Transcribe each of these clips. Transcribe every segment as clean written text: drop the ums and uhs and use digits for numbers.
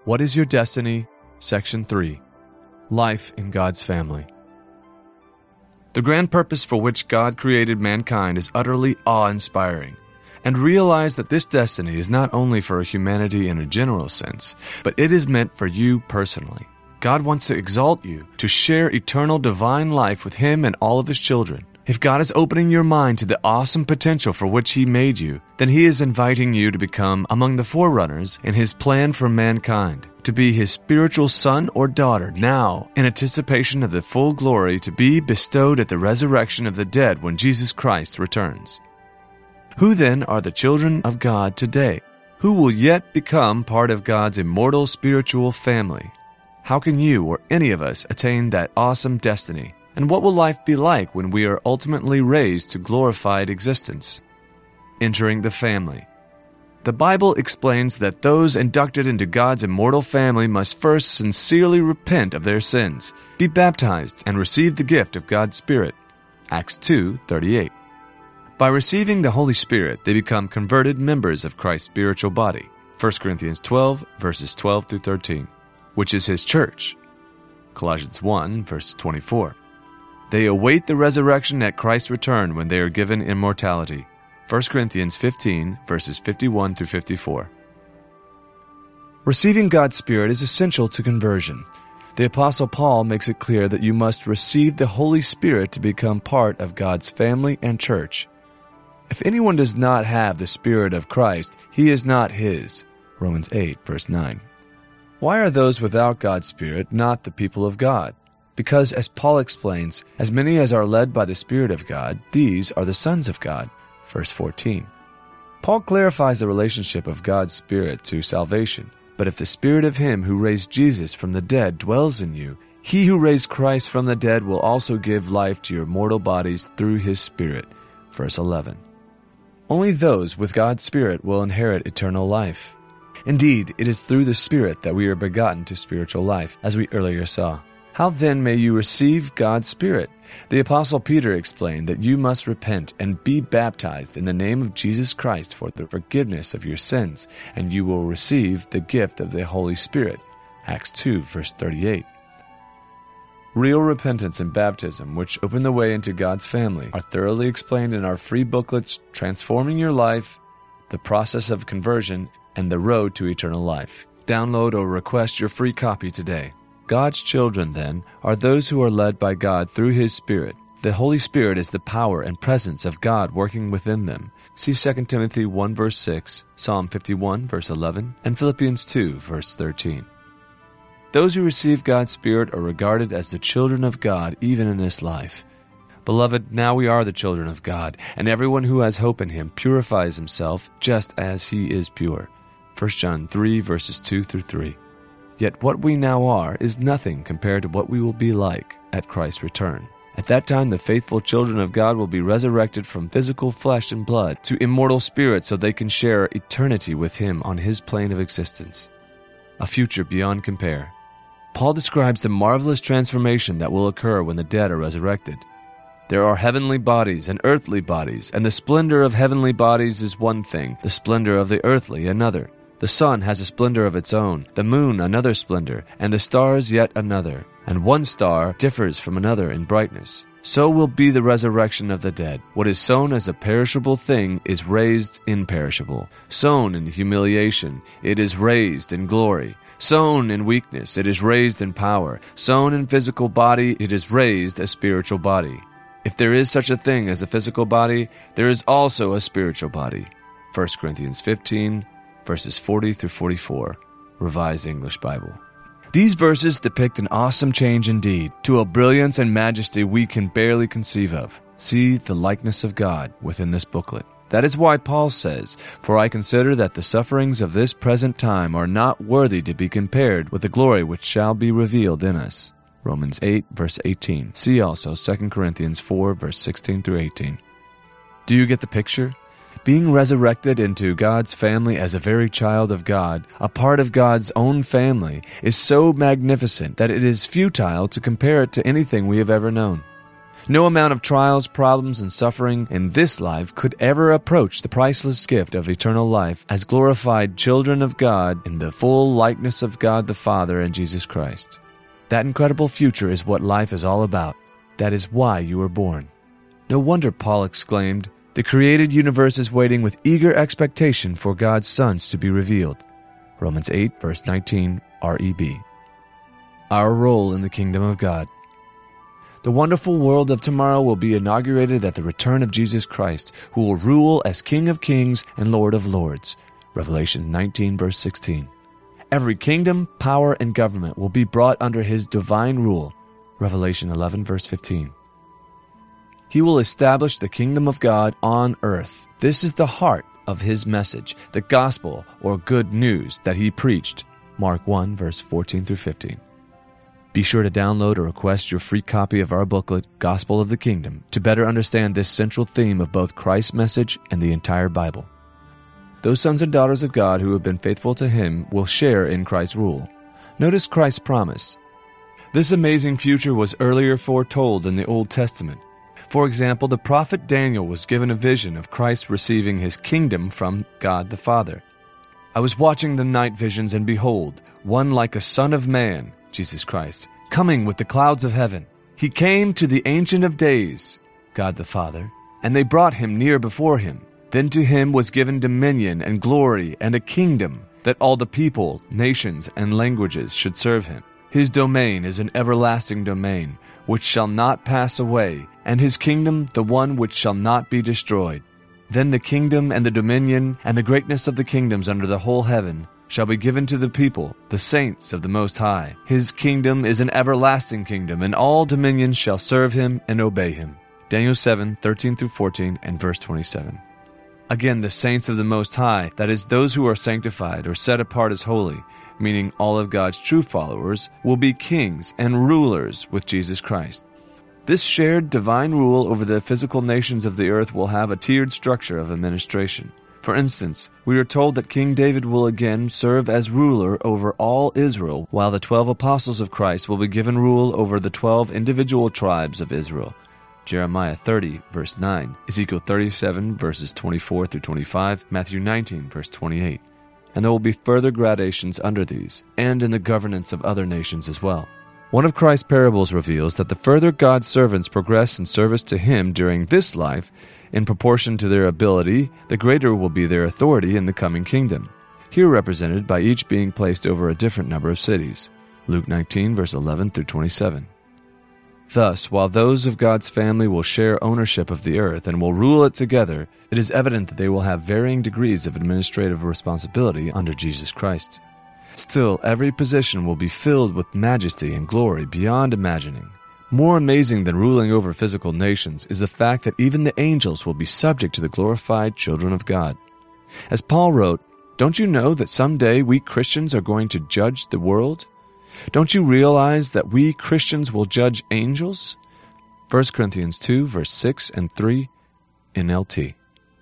What is Your Destiny? Section 3. Life in God's Family. The grand purpose for which God created mankind is utterly awe-inspiring. And realize that this destiny is not only for humanity in a general sense, but it is meant for you personally. God wants to exalt you to share eternal divine life with Him and all of His children. If God is opening your mind to the awesome potential for which He made you, then He is inviting you to become among the forerunners in His plan for mankind, to be His spiritual son or daughter now, in anticipation of the full glory to be bestowed at the resurrection of the dead when Jesus Christ returns. Who then are the children of God today? Who will yet become part of God's immortal spiritual family? How can you or any of us attain that awesome destiny? And what will life be like when we are ultimately raised to glorified existence? Entering the family. The Bible explains that those inducted into God's immortal family must first sincerely repent of their sins, be baptized, and receive the gift of God's Spirit. Acts 2:38. By receiving the Holy Spirit, they become converted members of Christ's spiritual body. 1 Corinthians 12, verses 12 through 13, which is His church. Colossians 1, verse 24. They await the resurrection at Christ's return when they are given immortality. 1 Corinthians 15, verses 51 through 54. Receiving God's Spirit is essential to conversion. The Apostle Paul makes it clear that you must receive the Holy Spirit to become part of God's family and church. If anyone does not have the Spirit of Christ, he is not His. Romans 8, verse 9. Why are those without God's Spirit not the people of God? Because, as Paul explains, as many as are led by the Spirit of God, these are the sons of God. Verse 14. Paul clarifies the relationship of God's Spirit to salvation. But if the Spirit of Him who raised Jesus from the dead dwells in you, He who raised Christ from the dead will also give life to your mortal bodies through His Spirit. Verse 11. Only those with God's Spirit will inherit eternal life. Indeed, it is through the Spirit that we are begotten to spiritual life, as we earlier saw. How then may you receive God's Spirit? The Apostle Peter explained that you must repent and be baptized in the name of Jesus Christ for the forgiveness of your sins, and you will receive the gift of the Holy Spirit. Acts 2, verse 38. Real repentance and baptism, which open the way into God's family, are thoroughly explained in our free booklets, Transforming Your Life, The Process of Conversion, and The Road to Eternal Life. Download or request your free copy today. God's children, then, are those who are led by God through His Spirit. The Holy Spirit is the power and presence of God working within them. See 2 Timothy 1, verse 6, Psalm 51, verse 11, and Philippians 2, verse 13. Those who receive God's Spirit are regarded as the children of God even in this life. Beloved, now we are the children of God, and everyone who has hope in Him purifies himself just as He is pure. 1 John 3, verses 2 through 3. Yet what we now are is nothing compared to what we will be like at Christ's return. At that time, the faithful children of God will be resurrected from physical flesh and blood to immortal spirits so they can share eternity with Him on His plane of existence. A future beyond compare. Paul describes the marvelous transformation that will occur when the dead are resurrected. There are heavenly bodies and earthly bodies, and the splendor of heavenly bodies is one thing, the splendor of the earthly another. The sun has a splendor of its own, the moon another splendor, and the stars yet another. And one star differs from another in brightness. So will be the resurrection of the dead. What is sown as a perishable thing is raised imperishable. Sown in humiliation, it is raised in glory. Sown in weakness, it is raised in power. Sown in physical body, it is raised a spiritual body. If there is such a thing as a physical body, there is also a spiritual body. 1 Corinthians 15, verses 40 through 44, Revised English Bible. These verses depict an awesome change indeed, to a brilliance and majesty we can barely conceive of. See the likeness of God within this booklet. That is why Paul says, "For I consider that the sufferings of this present time are not worthy to be compared with the glory which shall be revealed in us." Romans 8, verse 18. See also 2 Corinthians 4, verse 16 through 18. Do you get the picture? Being resurrected into God's family as a very child of God, a part of God's own family, is so magnificent that it is futile to compare it to anything we have ever known. No amount of trials, problems, and suffering in this life could ever approach the priceless gift of eternal life as glorified children of God in the full likeness of God the Father and Jesus Christ. That incredible future is what life is all about. That is why you were born. No wonder Paul exclaimed, "The created universe is waiting with eager expectation for God's sons to be revealed." Romans 8, verse 19, REB. Our role in the kingdom of God. The wonderful world of tomorrow will be inaugurated at the return of Jesus Christ, who will rule as King of Kings and Lord of Lords. Revelation 19, verse 16. Every kingdom, power, and government will be brought under his divine rule. Revelation 11, verse 15. He will establish the kingdom of God on earth. This is the heart of his message, the gospel or good news that he preached. Mark 1, verse 14 through 15. Be sure to download or request your free copy of our booklet, Gospel of the Kingdom, to better understand this central theme of both Christ's message and the entire Bible. Those sons and daughters of God who have been faithful to him will share in Christ's rule. Notice Christ's promise. This amazing future was earlier foretold in the Old Testament. For example, the prophet Daniel was given a vision of Christ receiving his kingdom from God the Father. I was watching the night visions, and behold, one like a son of man, Jesus Christ, coming with the clouds of heaven. He came to the Ancient of Days, God the Father, and they brought him near before him. Then to him was given dominion and glory and a kingdom, that all the people, nations, and languages should serve him. His domain is an everlasting domain, which shall not pass away, and his kingdom the one which shall not be destroyed. Then the kingdom and the dominion and the greatness of the kingdoms under the whole heaven shall be given to the people, the saints of the Most High. His kingdom is an everlasting kingdom, and all dominions shall serve him and obey him. Daniel 7, 13 through 14, and verse 27. Again, the saints of the Most High, that is, those who are sanctified or set apart as holy, meaning all of God's true followers, will be kings and rulers with Jesus Christ. This shared divine rule over the physical nations of the earth will have a tiered structure of administration. For instance, we are told that King David will again serve as ruler over all Israel, while the 12 apostles of Christ will be given rule over the 12 individual tribes of Israel. Jeremiah 30, verse 9, Ezekiel 37, verses 24 through 25, Matthew 19, verse 28. And there will be further gradations under these, and in the governance of other nations as well. One of Christ's parables reveals that the further God's servants progress in service to him during this life, in proportion to their ability, the greater will be their authority in the coming kingdom, here represented by each being placed over a different number of cities. Luke 19, verse 11 through 27. Thus, while those of God's family will share ownership of the earth and will rule it together, it is evident that they will have varying degrees of administrative responsibility under Jesus Christ. Still, every position will be filled with majesty and glory beyond imagining. More amazing than ruling over physical nations is the fact that even the angels will be subject to the glorified children of God. As Paul wrote, "Don't you know that someday we Christians are going to judge the world? Don't you realize that we Christians will judge angels?" 1 Corinthians 2, verse 6 and 3, NLT.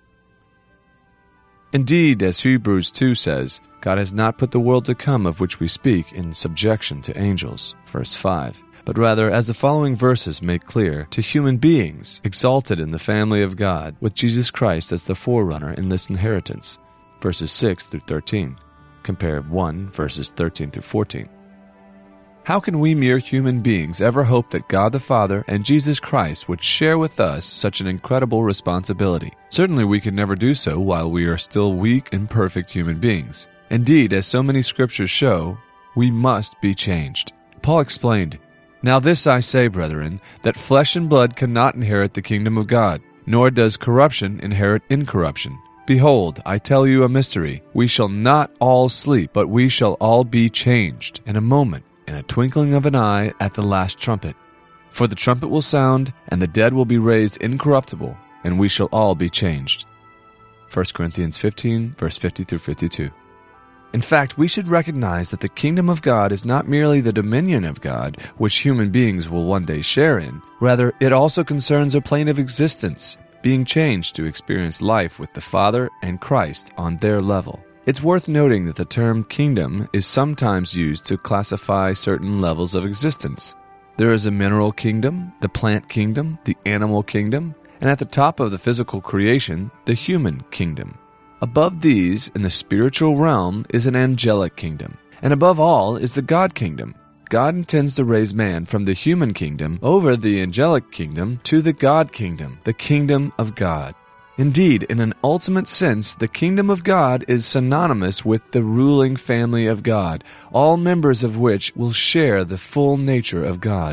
Indeed, as Hebrews 2 says, God has not put the world to come of which we speak in subjection to angels, verse 5, but rather, as the following verses make clear, to human beings exalted in the family of God, with Jesus Christ as the forerunner in this inheritance, verses 6 through 13. Compare 1, verses 13 through 14. How can we mere human beings ever hope that God the Father and Jesus Christ would share with us such an incredible responsibility? Certainly we could never do so while we are still weak, imperfect human beings. Indeed, as so many scriptures show, we must be changed. Paul explained, "Now this I say, brethren, that flesh and blood cannot inherit the kingdom of God, nor does corruption inherit incorruption. Behold, I tell you a mystery. We shall not all sleep, but we shall all be changed in a moment, in a twinkling of an eye, at the last trumpet. For the trumpet will sound, and the dead will be raised incorruptible, and we shall all be changed." 1 Corinthians 15, verse 50 through 52. In fact, we should recognize that the kingdom of God is not merely the dominion of God, which human beings will one day share in. Rather, it also concerns a plane of existence, being changed to experience life with the Father and Christ on their level. It's worth noting that the term kingdom is sometimes used to classify certain levels of existence. There is a mineral kingdom, the plant kingdom, the animal kingdom, and at the top of the physical creation, the human kingdom. Above these, in the spiritual realm, is an angelic kingdom, and above all is the God kingdom. God intends to raise man from the human kingdom over the angelic kingdom to the God kingdom, the kingdom of God. Indeed, in an ultimate sense, the kingdom of God is synonymous with the ruling family of God, all members of which will share the full nature of God.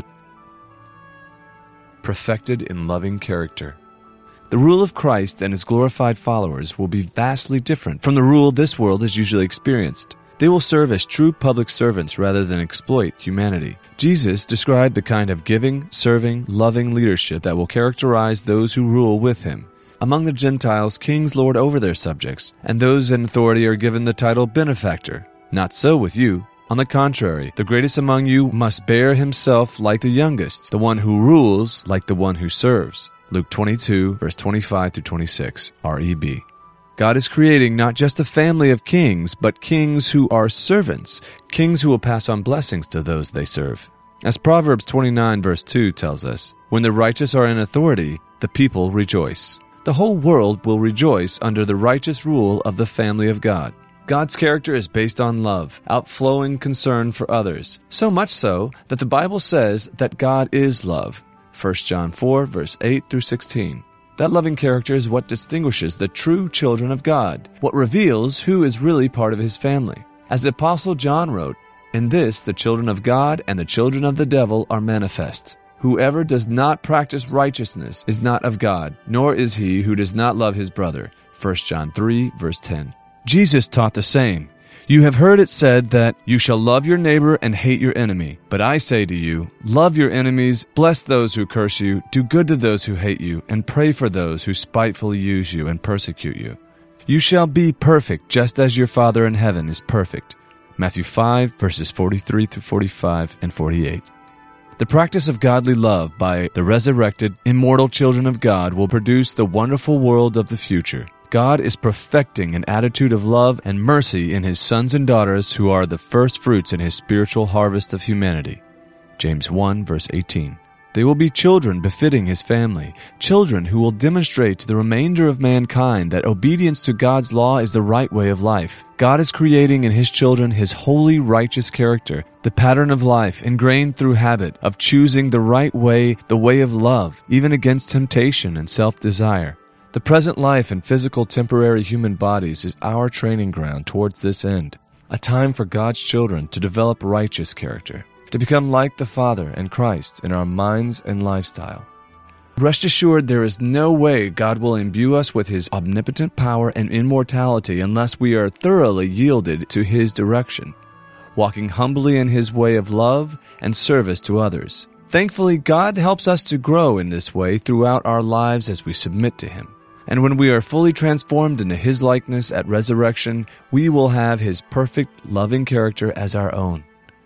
Perfected in loving character. The rule of Christ and his glorified followers will be vastly different from the rule this world has usually experienced. They will serve as true public servants rather than exploit humanity. Jesus described the kind of giving, serving, loving leadership that will characterize those who rule with him. Among the Gentiles, kings lord over their subjects, and those in authority are given the title benefactor. Not so with you. On the contrary, the greatest among you must bear himself like the youngest, the one who rules like the one who serves. Luke 22, verse 25 through 26, REB. God is creating not just a family of kings, but kings who are servants, kings who will pass on blessings to those they serve. As Proverbs 29, verse 2 tells us, when the righteous are in authority, the people rejoice. The whole world will rejoice under the righteous rule of the family of God. God's character is based on love, outflowing concern for others, so much so that the Bible says that God is love. 1 John 4, verse 8 through 16. That loving character is what distinguishes the true children of God, what reveals who is really part of his family. As the Apostle John wrote, "In this the children of God and the children of the devil are manifest. Whoever does not practice righteousness is not of God, nor is he who does not love his brother." 1 John 3, verse 10. Jesus taught the same. You have heard it said that you shall love your neighbor and hate your enemy. But I say to you, love your enemies, bless those who curse you, do good to those who hate you, and pray for those who spitefully use you and persecute you. You shall be perfect just as your Father in heaven is perfect. Matthew 5, verses 43 through 45 and 48. The practice of godly love by the resurrected, immortal children of God will produce the wonderful world of the future. God is perfecting an attitude of love and mercy in his sons and daughters who are the first fruits in his spiritual harvest of humanity. James 1, verse 18. They will be children befitting his family, children who will demonstrate to the remainder of mankind that obedience to God's law is the right way of life. God is creating in his children his holy, righteous character, the pattern of life ingrained through habit of choosing the right way, the way of love, even against temptation and self-desire. The present life in physical, temporary human bodies is our training ground towards this end, a time for God's children to develop righteous character, to become like the Father and Christ in our minds and lifestyle. Rest assured, there is no way God will imbue us with his omnipotent power and immortality unless we are thoroughly yielded to his direction, walking humbly in his way of love and service to others. Thankfully, God helps us to grow in this way throughout our lives as we submit to him. And when we are fully transformed into his likeness at resurrection, we will have his perfect, loving character as our own.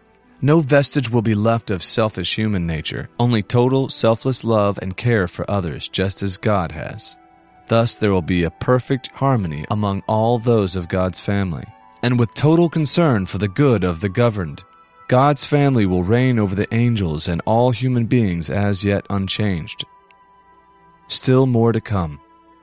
No vestige will be left of selfish human nature, only total, selfless love and care for others, just as God has. Thus there will be a perfect harmony among all those of God's family, and with total concern for the good of the governed. God's family will reign over the angels and all human beings as yet unchanged. Still more to come.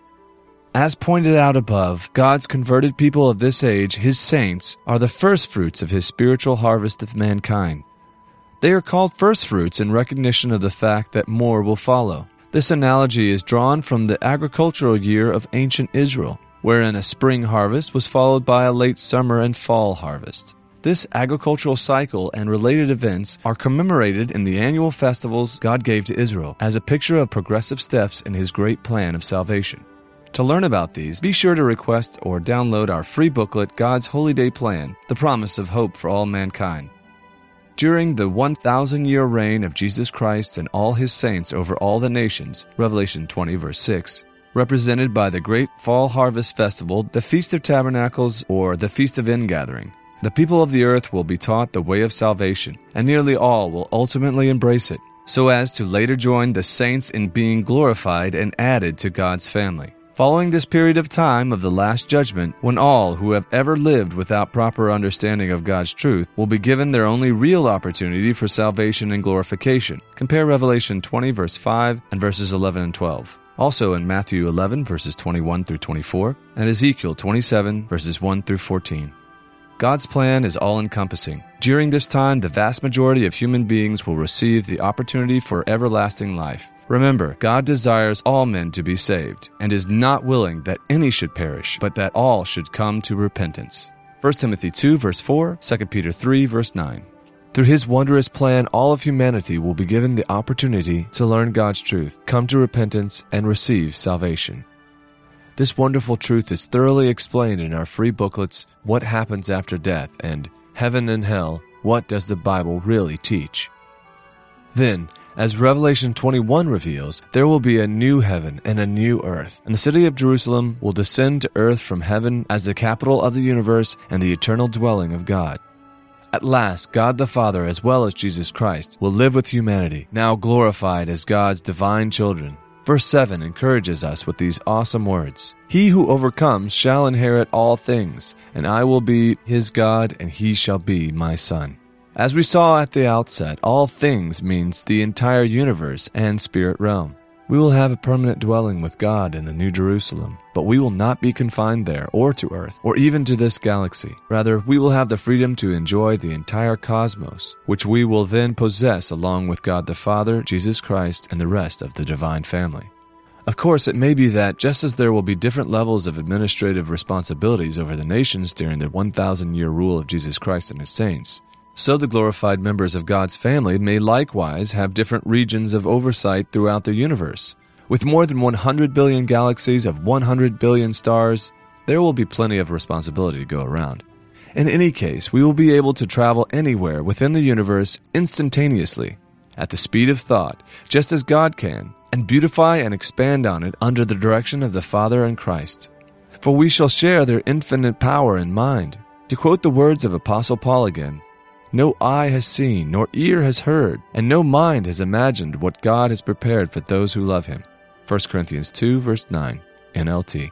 As pointed out above, God's converted people of this age, his saints, are the first fruits of his spiritual harvest of mankind. They are called first fruits in recognition of the fact that more will follow. This analogy is drawn from the agricultural year of ancient Israel, wherein a spring harvest was followed by a late summer and fall harvest. This agricultural cycle and related events are commemorated in the annual festivals God gave to Israel as a picture of progressive steps in his great plan of salvation. To learn about these, be sure to request or download our free booklet, God's Holy Day Plan, The Promise of Hope for All Mankind. During the 1,000-year reign of Jesus Christ and all his saints over all the nations, Revelation 20, verse 6, represented by the great fall harvest festival, the Feast of Tabernacles, or the Feast of Ingathering, the people of the earth will be taught the way of salvation, and nearly all will ultimately embrace it, so as to later join the saints in being glorified and added to God's family. Following this period of time of the Last Judgment, when all who have ever lived without proper understanding of God's truth will be given their only real opportunity for salvation and glorification. Compare Revelation 20 verse 5 and verses 11 and 12. Also in Matthew 11 verses 21 through 24 and Ezekiel 27 verses 1 through 14. God's plan is all-encompassing. During this time, the vast majority of human beings will receive the opportunity for everlasting life. Remember, God desires all men to be saved, and is not willing that any should perish, but that all should come to repentance. 1 Timothy 2 verse 4, 2 Peter 3 verse 9. Through His wondrous plan, all of humanity will be given the opportunity to learn God's truth, come to repentance, and receive salvation. This wonderful truth is thoroughly explained in our free booklets, What Happens After Death, and Heaven and Hell, What Does the Bible Really Teach? Then, as Revelation 21 reveals, there will be a new heaven and a new earth, and the city of Jerusalem will descend to earth from heaven as the capital of the universe and the eternal dwelling of God. At last, God the Father, as well as Jesus Christ, will live with humanity, now glorified as God's divine children. Verse 7 encourages us with these awesome words. He who overcomes shall inherit all things, and I will be his God, and he shall be my son. As we saw at the outset, all things means the entire universe and spirit realm. We will have a permanent dwelling with God in the New Jerusalem, but we will not be confined there or to earth or even to this galaxy. Rather, we will have the freedom to enjoy the entire cosmos, which we will then possess along with God the Father, Jesus Christ, and the rest of the divine family. Of course, it may be that just as there will be different levels of administrative responsibilities over the nations during the 1,000-year rule of Jesus Christ and His saints, so the glorified members of God's family may likewise have different regions of oversight throughout the universe. With more than 100 billion galaxies of 100 billion stars, there will be plenty of responsibility to go around. In any case, we will be able to travel anywhere within the universe instantaneously, at the speed of thought, just as God can, and beautify and expand on it under the direction of the Father and Christ. For we shall share their infinite power and mind. To quote the words of Apostle Paul again, no eye has seen, nor ear has heard, and no mind has imagined what God has prepared for those who love Him. 1 Corinthians 2, verse 9, NLT.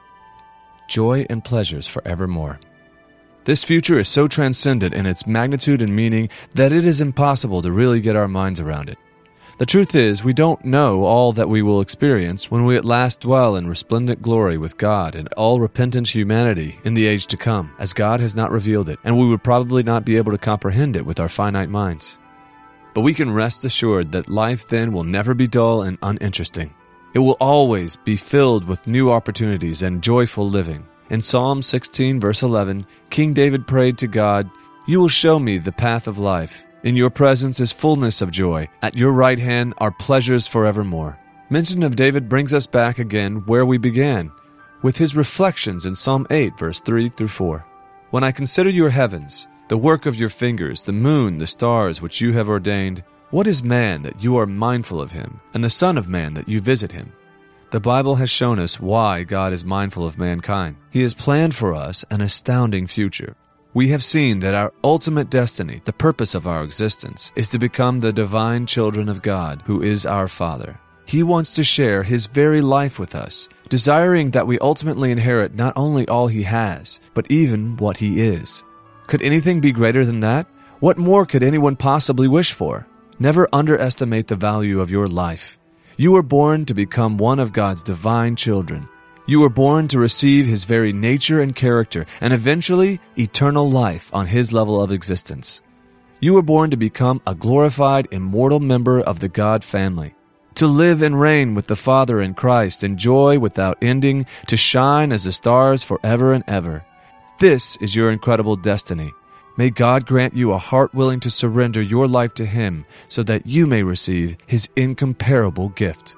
Joy and pleasures forevermore. This future is so transcendent in its magnitude and meaning that it is impossible to really get our minds around it. The truth is, we don't know all that we will experience when we at last dwell in resplendent glory with God and all repentant humanity in the age to come, as God has not revealed it, and we would probably not be able to comprehend it with our finite minds. But we can rest assured that life then will never be dull and uninteresting. It will always be filled with new opportunities and joyful living. In Psalm 16, verse 11, King David prayed to God, "You will show me the path of life. In your presence is fullness of joy. At your right hand are pleasures forevermore." Mention of David brings us back again where we began, with his reflections in Psalm 8, verse 3 through 4. "When I consider your heavens, the work of your fingers, the moon, the stars which you have ordained, what is man that you are mindful of him, and the son of man that you visit him?" The Bible has shown us why God is mindful of mankind. He has planned for us an astounding future. We have seen that our ultimate destiny, the purpose of our existence, is to become the divine children of God, who is our Father. He wants to share His very life with us, desiring that we ultimately inherit not only all He has, but even what He is. Could anything be greater than that? What more could anyone possibly wish for? Never underestimate the value of your life. You were born to become one of God's divine children. You were born to receive His very nature and character, and eventually eternal life on His level of existence. You were born to become a glorified, immortal member of the God family, to live and reign with the Father in Christ in joy without ending, to shine as the stars forever and ever. This is your incredible destiny. May God grant you a heart willing to surrender your life to Him so that you may receive His incomparable gift.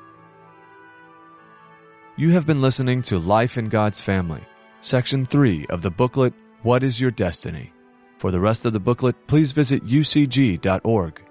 You have been listening to Life in God's Family, Section 3 of the booklet, What is Your Destiny? For the rest of the booklet, please visit ucg.org.